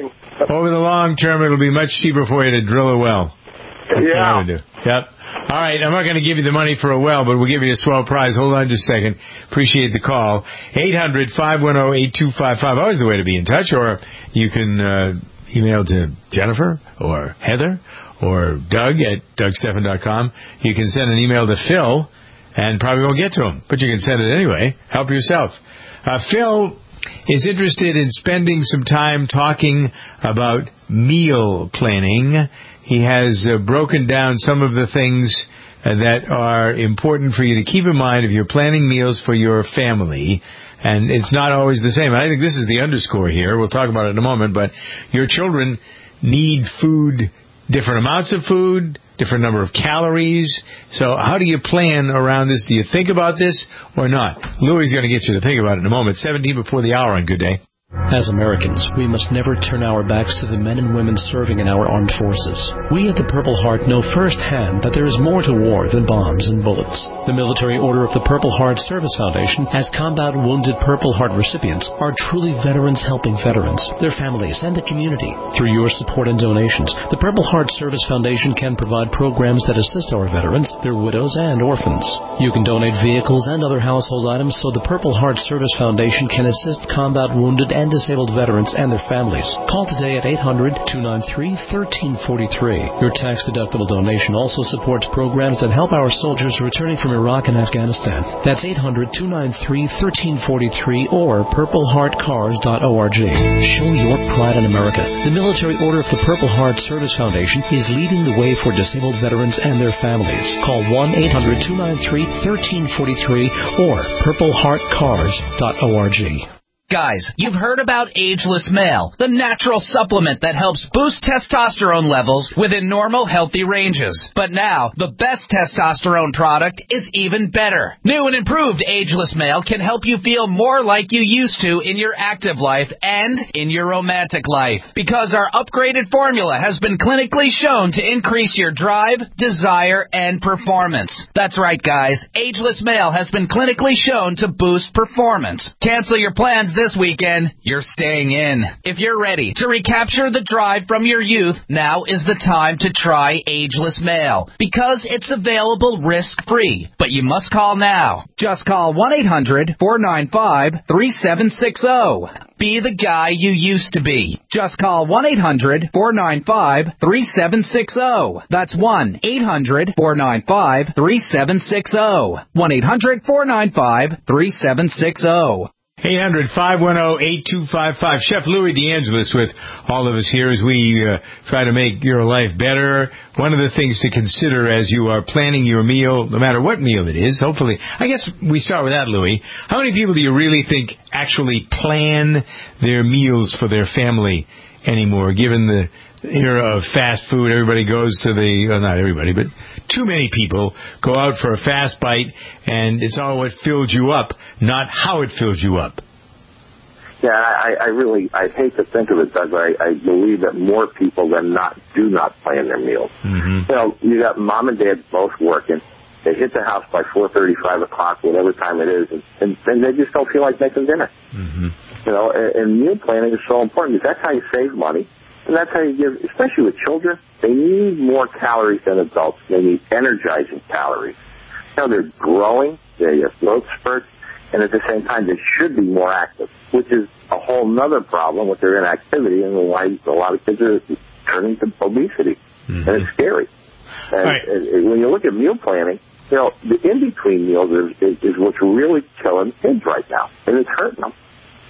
Over the long term, it'll be much cheaper for you to drill a well. That's yeah. what I would do. Yep. All right, I'm not going to give you the money for a well, but we'll give you a swell prize. Hold on just a second. Appreciate the call. eight hundred, five one zero, eight two five five. Always the way to be in touch. Or you can uh, email to Jennifer or Heather or Doug at doug stephan dot com. You can send an email to Phil, and probably won't get to him, but you can send it anyway. Help yourself. Uh, Phil is interested in spending some time talking about meal planning. He has uh, broken down some of the things uh, that are important for you to keep in mind if you're planning meals for your family. And it's not always the same. And I think this is the underscore here. We'll talk about it in a moment. But your children need food, different amounts of food, different number of calories. So how do you plan around this? Do you think about this or not? Louis is going to get you to think about it in a moment. seventeen before the hour on Good Day. As Americans, we must never turn our backs to the men and women serving in our armed forces. We at the Purple Heart know firsthand that there is more to war than bombs and bullets. The Military Order of the Purple Heart Service Foundation, as combat wounded Purple Heart recipients, are truly veterans helping veterans, their families, and the community. Through your support and donations, the Purple Heart Service Foundation can provide programs that assist our veterans, their widows, and orphans. You can donate vehicles and other household items so the Purple Heart Service Foundation can assist combat wounded and disabled veterans and their families. Call today at eight hundred, two nine three, one three four three. Your tax-deductible donation also supports programs that help our soldiers returning from Iraq and Afghanistan. That's eight hundred, two nine three, one three four three or purple heart cars dot org. Show your pride in America. The Military Order of the Purple Heart Service Foundation is leading the way for disabled veterans and their families. Call one eight hundred, two nine three, one three four three or purple heart cars dot org. Guys, you've heard about Ageless Male, the natural supplement that helps boost testosterone levels within normal, healthy ranges. But now, the best testosterone product is even better. New and improved Ageless Male can help you feel more like you used to in your active life and in your romantic life. Because our upgraded formula has been clinically shown to increase your drive, desire, and performance. That's right, guys. Ageless Male has been clinically shown to boost performance. Cancel your plans this weekend, you're staying in. If you're ready to recapture the drive from your youth, now is the time to try Ageless Male because it's available risk-free. But you must call now. Just call one eight hundred, four nine five, three seven six zero. Be the guy you used to be. Just call one eight hundred, four nine five, three seven six zero. That's one eight hundred, four nine five, three seven six zero. one eight hundred, four nine five, three seven six zero. eight hundred, five one zero, eight two five five. Chef Louis DeAngelis with all of us here as we uh, try to make your life better. One of the things to consider as you are planning your meal, no matter what meal it is, hopefully, I guess we start with that, Louis. How many people do you really think actually plan their meals for their family anymore, given the era of fast food? Everybody goes to the, well, not everybody, but too many people go out for a fast bite, and it's all what fills you up, not how it fills you up. Yeah, I, I really, I hate to think of it, Doug, but I, I believe that more people than not do not plan their meals. Mm-hmm. You know, you got mom and dad both working. They hit the house by four thirty, five o'clock, whatever time it is, and, and, and they just don't feel like making dinner. Mm-hmm. You know, and, and meal planning is so important because that's how you save money. And that's how you give, especially with children, they need more calories than adults. They need energizing calories. You know, they're growing, they have growth spurts, and at the same time, they should be more active, which is a whole nother problem with their inactivity and why a lot of kids are turning to obesity. Mm-hmm. And it's scary. And, right. and, and when you look at meal planning, you know, the in-between meals is, is, is what's really killing kids right now, and it's hurting them.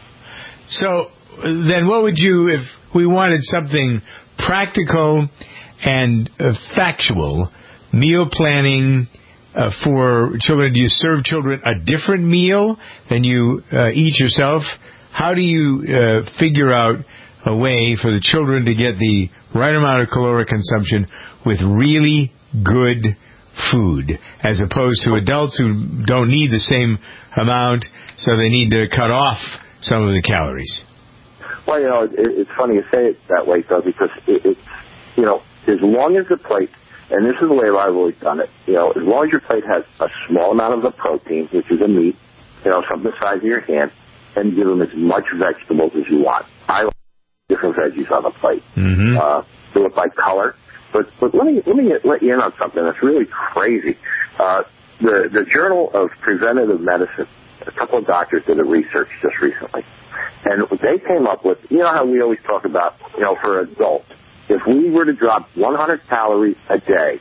So then what would you, if we wanted something practical and uh, factual, meal planning uh, for children, do you serve children a different meal than you uh, eat yourself? How do you uh, figure out a way for the children to get the right amount of caloric consumption with really good food, as opposed to adults who don't need the same amount, so they need to cut off some of the calories? Well, you know, it, it's funny you say it that way, though, because it, it's, you know, as long as the plate, and this is the way I've always done it, you know, as long as your plate has a small amount of the protein, which is a meat, you know, something the size of your hand, and give them as much vegetables as you want. I like different veggies on the plate. Mm-hmm. Uh, do it by color. But, but let me, let me let you in on something that's really crazy. Uh, the, the Journal of Preventative Medicine, a couple of doctors did a research just recently. And they came up with, you know how we always talk about, you know, for adults, if we were to drop one hundred calories a day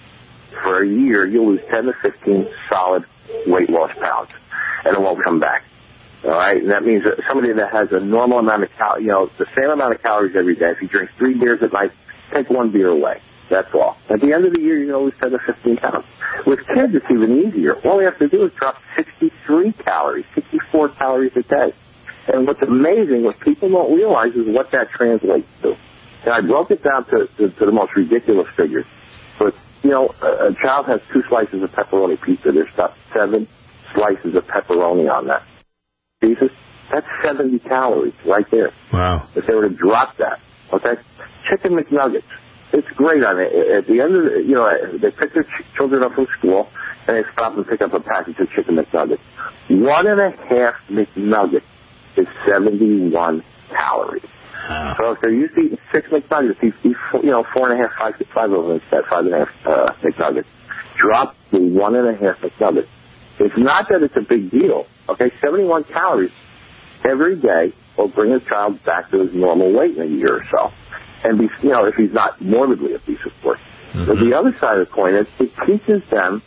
for a year, you'll lose ten to fifteen solid weight loss pounds, and it won't come back. All right, and that means that somebody that has a normal amount of cal, you know, the same amount of calories every day. If you drink three beers at night, take one beer away. That's all. At the end of the year, you can lose ten to fifteen pounds. With kids, it's even easier. All we have to do is drop sixty-three calories, sixty-four calories a day. And what's amazing, what people don't realize, is what that translates to. And I broke it down to, to, to the most ridiculous figures. But, you know, a, a child has two slices of pepperoni pizza. There's about seven slices of pepperoni on that pieces. That's seventy calories right there. Wow. If they were to drop that, okay? Chicken McNuggets. It's great on it. At the end of the, you know, they pick their ch- children up from school, and they stop and pick up a package of chicken McNuggets. One and a half McNuggets is seventy-one calories. Wow. So if they're used to eating six McNuggets, eat, eat you know, four and a half, five, five of them instead, five and a half uh, McNuggets. Drop the one and a half McNuggets. It's not that it's a big deal, okay? seventy-one calories every day will bring a child back to his normal weight in a year or so. And, be, you know, if he's not morbidly obese, of course. Mm-hmm. But the other side of the coin is it teaches them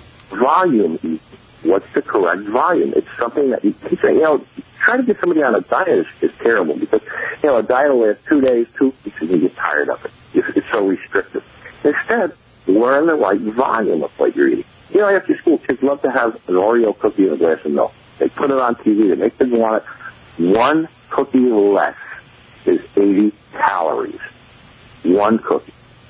volume eating. What's the correct volume? It's something that you keep saying, you know, trying to get somebody on a diet is, is terrible because, you know, a diet will last two days, two weeks, and you get tired of it. It's, it's so restrictive. Instead, learn the right volume of what you're eating. You know, after school, kids love to have an Oreo cookie and a glass of milk. They put it on T V. They make them want it. One cookie less is eighty calories. One cookie.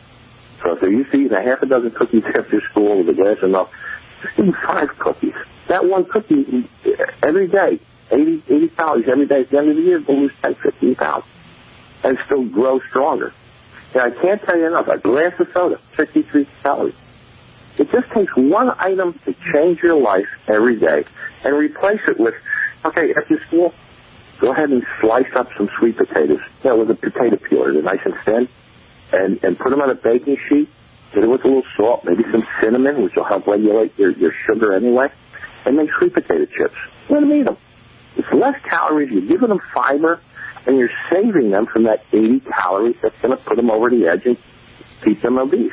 So if they're used to eating a half a dozen cookies after school with a glass of milk, just give them five cookies. That one cookie every day, eighty, eighty calories every day. At the end of the year, they'll lose ten, fifteen pounds and still grow stronger. And I can't tell you enough, a glass of soda, sixty-three calories. It just takes one item to change your life every day and replace it with, okay, after school, go ahead and slice up some sweet potatoes, you know, with a potato peeler. They're nice and thin, and, and put them on a baking sheet. Hit it with a little salt, maybe some cinnamon, which will help regulate your, your sugar anyway, and make sweet potato chips. Let them eat them. It's less calories. You're giving them fiber, and you're saving them from that eighty calories that's going to put them over the edge and keep them obese.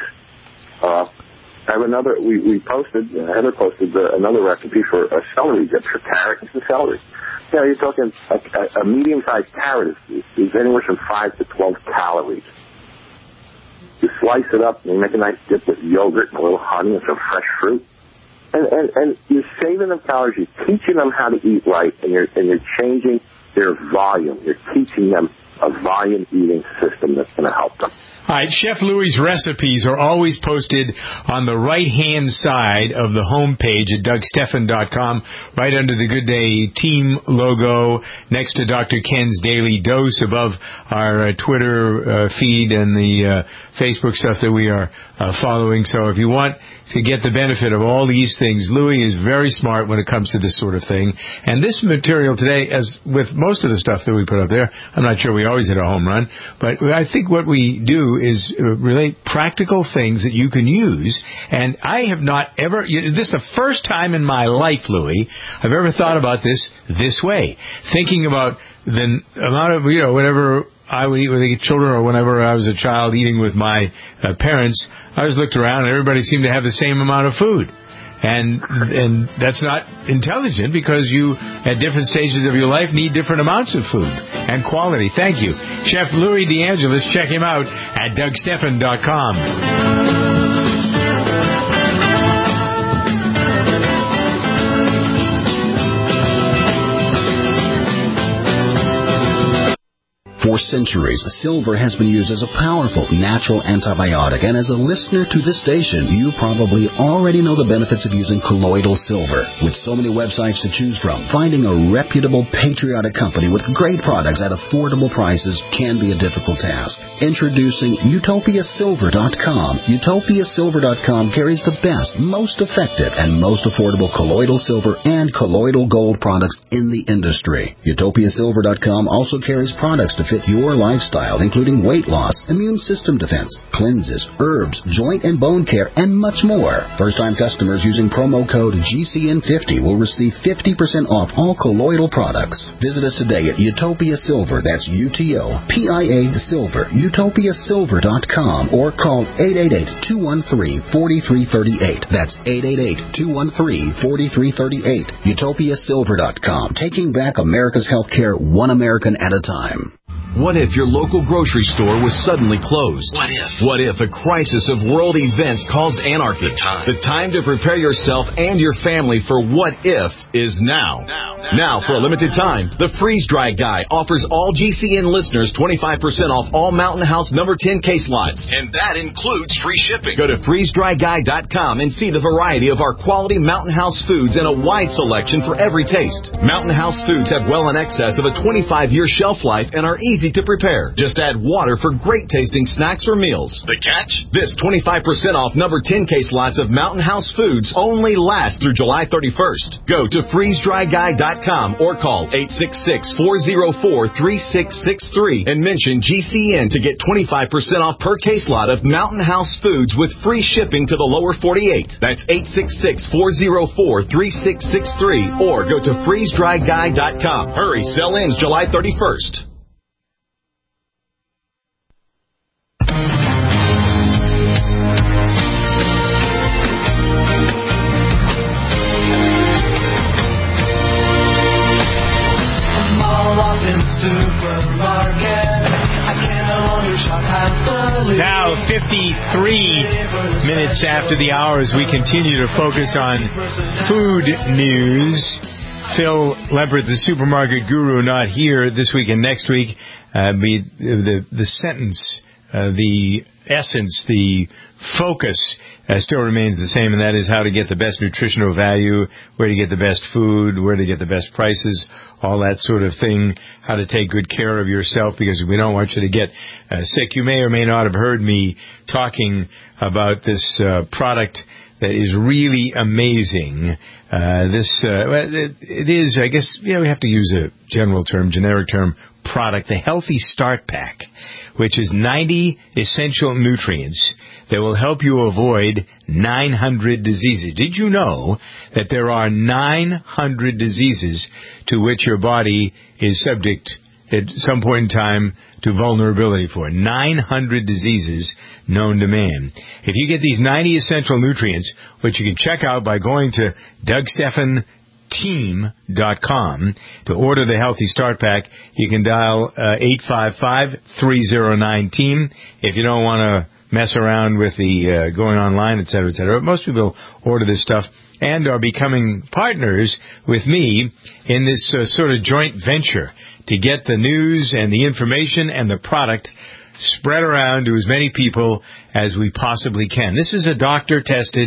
Uh, I have another, we, we posted, uh, Heather posted uh, another recipe for a celery dip for carrots and celery. You know, you're talking a, a, a medium-sized carrot is, is anywhere from five to twelve calories. You slice it up and you make a nice dip with yogurt and a little honey and some fresh fruit. And, and, and you're saving them calories, you're teaching them how to eat right, and you're, and you're changing their volume. You're teaching them a volume eating system that's going to help them. All right, Chef Louie's recipes are always posted on the right-hand side of the home page at Doug Stephan dot com, right under the Good Day Team logo, next to Doctor Ken's Daily Dose, above our uh, Twitter uh, feed and the uh, Facebook stuff that we are uh, following. So if you want to get the benefit of all these things, Louie is very smart when it comes to this sort of thing. And this material today, as with most of the stuff that we put up there, I'm not sure we always hit a home run, but I think what we do is relate practical things that you can use. And I have not ever, this is the first time in my life, Louie, I've ever thought about this this way. Thinking about the amount of, you know, whenever I would eat with the children or whenever I was a child eating with my uh, parents, I just looked around and everybody seemed to have the same amount of food. And and that's not intelligent because you, at different stages of your life, need different amounts of food and quality. Thank you. Chef Louie DeAngelis. Check him out at Doug Stephan dot com. For For centuries, silver has been used as a powerful natural antibiotic, and as a listener to this station, you probably already know the benefits of using colloidal silver. With so many websites to choose from, finding a reputable, patriotic company with great products at affordable prices can be a difficult task. Introducing Utopia Silver dot com. Utopia Silver dot com carries the best, most effective, and most affordable colloidal silver and colloidal gold products in the industry. Utopia Silver dot com also carries products to fit your lifestyle, including weight loss, immune system defense, cleanses, herbs, joint and bone care, and much more. First-time customers using promo code G C N fifty will receive fifty percent off all colloidal products. Visit us today at Utopia Silver, that's U T O P I A Silver, Utopia Silver dot com, or call eight eight eight, two one three, four three three eight. That's eight eight eight, two one three, four three three eight. Utopia Silver dot com, taking back America's healthcare one American at a time. What if your local grocery store was suddenly closed? What if? What if a crisis of world events caused anarchy? The time. The time to prepare yourself and your family for what if is now. Now, now, now for a limited time, the Freeze Dry Guy offers all G C N listeners twenty-five percent off all Mountain House number ten case lots. And that includes free shipping. Go to freeze dry guy dot com and see the variety of our quality Mountain House foods and a wide selection for every taste. Mountain House foods have well in excess of a twenty-five year shelf life and are easy to prepare. Just add water for great tasting snacks or meals. The catch? This twenty-five percent off number ten case lots of Mountain House foods only last through July thirty-first. Go to freeze dry guy dot com or call eight six six, four zero four, three six six three and mention G C N to get twenty-five percent off per case lot of Mountain House foods with free shipping to the lower forty-eight. That's eight six six, four zero four, three six six three or go to freeze dry guy dot com. Hurry, sell ends July thirty-first. Now, fifty-three minutes after the hour as we continue to focus on food news. Phil Lempert, the supermarket guru, not here this week and next week. Uh, be, the, the sentence, uh, the essence, the focus uh, still remains the same, and that is how to get the best nutritional value, where to get the best food, where to get the best prices, all that sort of thing, how to take good care of yourself, because we don't want you to get uh, sick. You may or may not have heard me talking about this uh, product that is really amazing. Uh, this, uh, it, it is, I guess, you know, we have to use a general term, generic term, product, the Healthy Start Pack, which is ninety essential nutrients that will help you avoid nine hundred diseases. Did you know that there are nine hundred diseases to which your body is subject at some point in time to vulnerability for? nine hundred diseases known to man. If you get these ninety essential nutrients, which you can check out by going to Doug Stephan Team dot com to order the Healthy Start Pack, you can dial uh, eight five five, three oh nine, team if you don't want to mess around with the uh, going online, et cetera, et cetera. Most people order this stuff and are becoming partners with me in this uh, sort of joint venture to get the news and the information and the product spread around to as many people as we possibly can. This is a doctor-tested,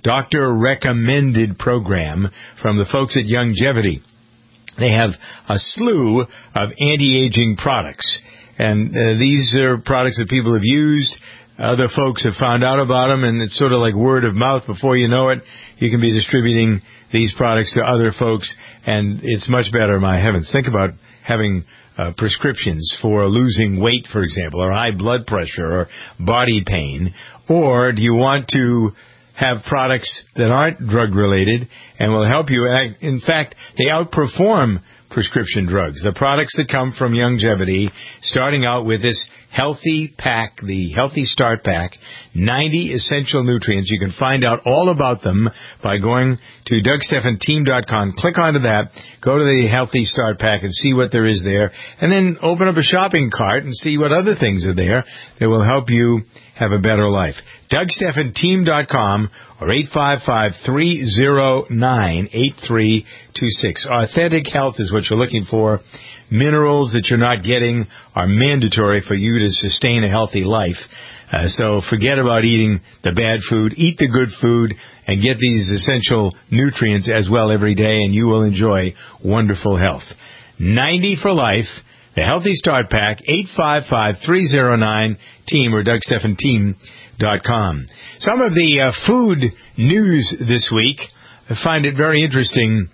doctor-recommended program from the folks at Youngevity. They have a slew of anti-aging products, and uh, these are products that people have used. Other folks have found out about them, and it's sort of like word of mouth. Before you know it, you can be distributing these products to other folks, and it's much better, my heavens. Think about having uh, prescriptions for losing weight, for example, or high blood pressure or body pain. Or do you want to have products that aren't drug-related and will help you? In fact, they outperform prescription drugs. The products that come from Youngevity, starting out with this Healthy Pack, the Healthy Start Pack, ninety essential nutrients. You can find out all about them by going to Doug Stephan Team dot com. Click onto that, go to the Healthy Start Pack and see what there is there, and then open up a shopping cart and see what other things are there that will help you have a better life. Doug Stephan Team dot com or eight five five, three oh nine, eight three two six. Authentic health is what you're looking for. minerals that you're not getting are mandatory for you to sustain a healthy life. Uh, so forget about eating the bad food. Eat the good food and get these essential nutrients as well every day, and you will enjoy wonderful health. ninety for life. The Healthy Start Pack, eight five five, three oh nine, team or Doug Stephan Team dot com. Some of the uh, food news this week, I find it very interesting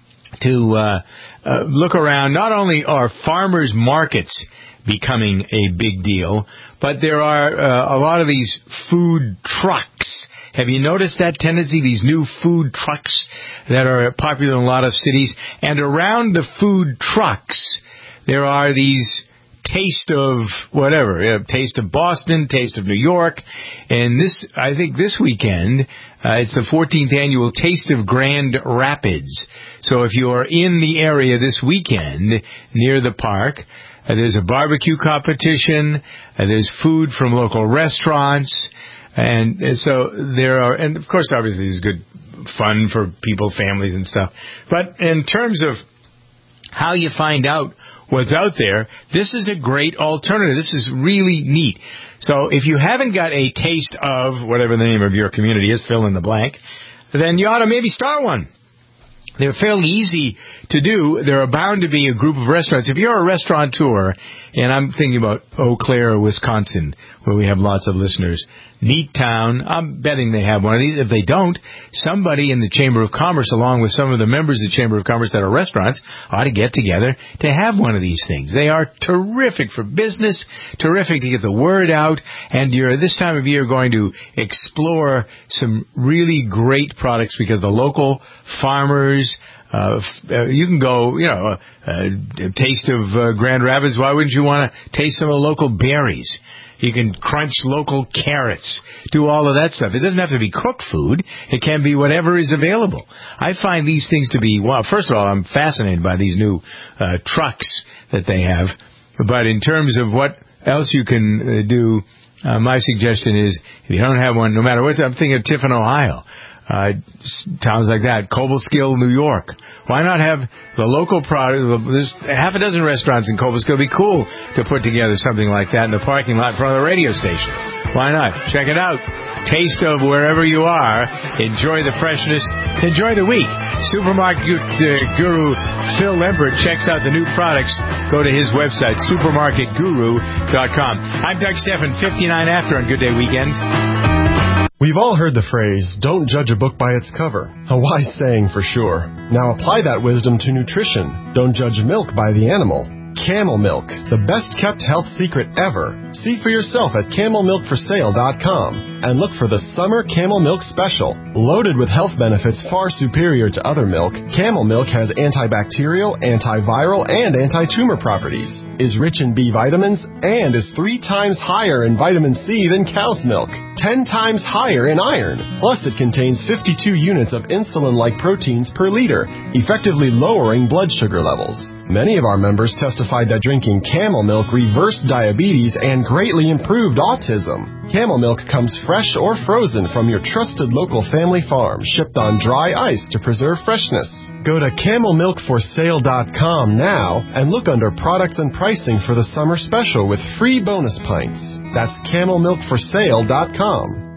to uh, uh, look around. Not only are farmers markets becoming a big deal, but there are uh, a lot of these food trucks. Have you noticed that tendency, these new food trucks that are popular in a lot of cities? And around the food trucks, there are these taste of whatever, uh, taste of Boston, taste of New York. And this, I think this weekend, uh, it's the fourteenth annual Taste of Grand Rapids. So if you are in the area this weekend near the park, uh, there's a barbecue competition, uh, there's food from local restaurants, and, and so there are, and of course obviously there's good fun for people, families and stuff. But in terms of how you find out what's out there, this is a great alternative. This is really neat. So if you haven't got a taste of whatever the name of your community is, fill in the blank, then you ought to maybe start one. They're fairly easy to do. There are bound to be a group of restaurants. If you're a restaurateur, and I'm thinking about Eau Claire, Wisconsin, where we have lots of listeners, neat town, I'm betting they have one of these. If they don't, somebody in the Chamber of Commerce, along with some of the members of the Chamber of Commerce that are restaurants, ought to get together to have one of these things. They are terrific for business, terrific to get the word out, and you're this time of year going to explore some really great products because the local farmers, Uh, uh, you can go, you know, uh, a taste of uh, Grand Rapids. Why wouldn't you want to taste some of the local berries? You can crunch local carrots, do all of that stuff. It doesn't have to be cooked food. It can be whatever is available. I find these things to be, well, first of all, I'm fascinated by these new uh, trucks that they have. But in terms of what else you can uh, do, uh, my suggestion is if you don't have one, no matter what, I'm thinking of Tiffin, Ohio. Uh, towns like that, Cobleskill, New York. Why not have the local product? There's half a dozen restaurants in Cobleskill. It'd be cool to put together something like that in the parking lot in front of the radio station. Why not? Check it out. Taste of wherever you are. Enjoy the freshness. Enjoy the week. Supermarket uh, guru Phil Lempert checks out the new products. Go to his website, supermarket guru dot com. I'm Doug Stephan, fifty-nine after on Good Day Weekend. We've all heard the phrase, don't judge a book by its cover. A wise saying for sure. Now apply that wisdom to nutrition. Don't judge milk by the animal. Camel Milk, the best-kept health secret ever. See for yourself at camel milk for sale dot com and look for the Summer Camel Milk Special. Loaded with health benefits far superior to other milk, Camel Milk has antibacterial, antiviral, and anti-tumor properties, is rich in B vitamins, and is three times higher in vitamin C than cow's milk, ten times higher in iron. Plus, it contains fifty-two units of insulin-like proteins per liter, effectively lowering blood sugar levels. Many of our members testified that drinking Camel Milk reversed diabetes and greatly improved autism. Camel Milk comes fresh or frozen from your trusted local family farm, shipped on dry ice to preserve freshness. Go to camel milk for sale dot com now and look under products and pricing for the summer special with free bonus pints. That's camel milk for sale dot com.